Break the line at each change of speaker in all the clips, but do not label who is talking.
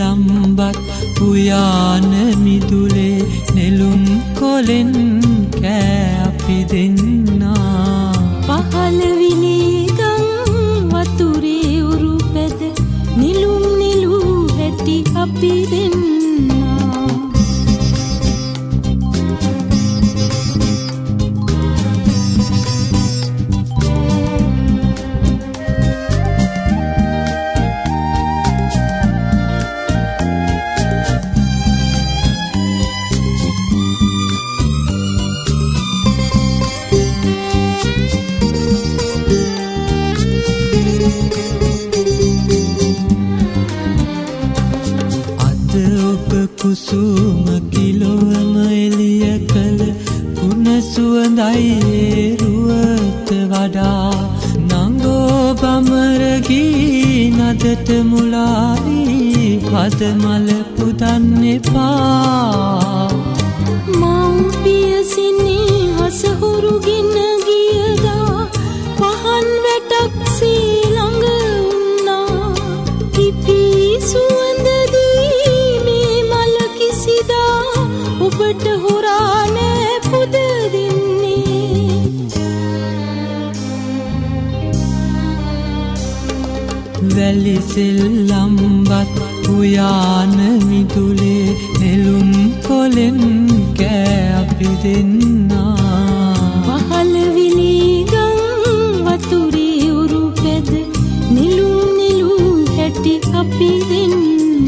සෙල්ලම්බත් පුයාන මිදුලේ නෙළුම් කොලෙන් කෑ අපි දෙන්නා
පහළ විලීගම් වතුරේ උරු පැද නිලුම් නිලු හැටි අපි දෙන්නා
කුසුම කිලොවම එළිය කළ ගුණ සුවඳයි රුවට වඩා නංගෝ බමරගී නදට මුලාවී හද මල පුදන්න එපා
මව්පිය සිනේ හසහුරුගෙන ගියදා පහන් වැටක් සේ ළඟ වුණා කිපී සුවඳ ඔබට හොරා නෑ පුද දෙන්නේ
වැලි සෙල්ලම්බත් පුයාන මිදුලේ නෙළුම් කොලෙන් කෑ අපි දෙන්නා
පහළ විලීගම් වතුරේ උරු පැද නිලුම් නිලු හැටි අපි දෙන්නා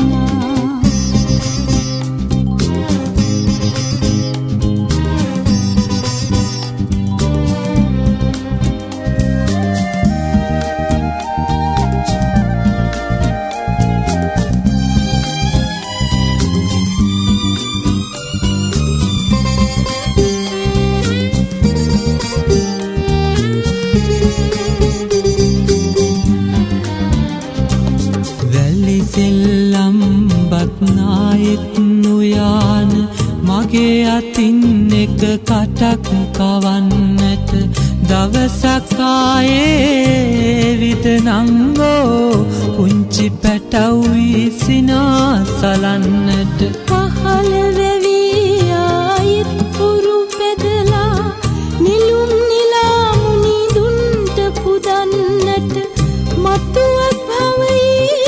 සෙල්ලම්බත් නායෙත් නොයාන මගේ අතින් එක කටක් කවන්නට දවසක් ආයේ විද නංගෝ පුංචි පැටවුයි සිනාසලන්නට
පහළ වැවී ආයෙත් උරු පැදලා නිලුම් නිලා මුනි දුන්ට පුදන්නට මතුවත් භවයේ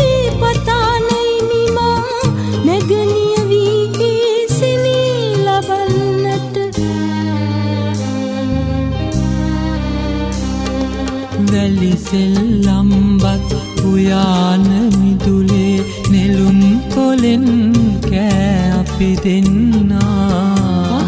නැගනිය වී සිනී ලබන්නට
වැලි සෙල්ලම්බත් පුයාන මිදුලේ නෙළුම් කොලෙන් කෑ අපි දෙන්නා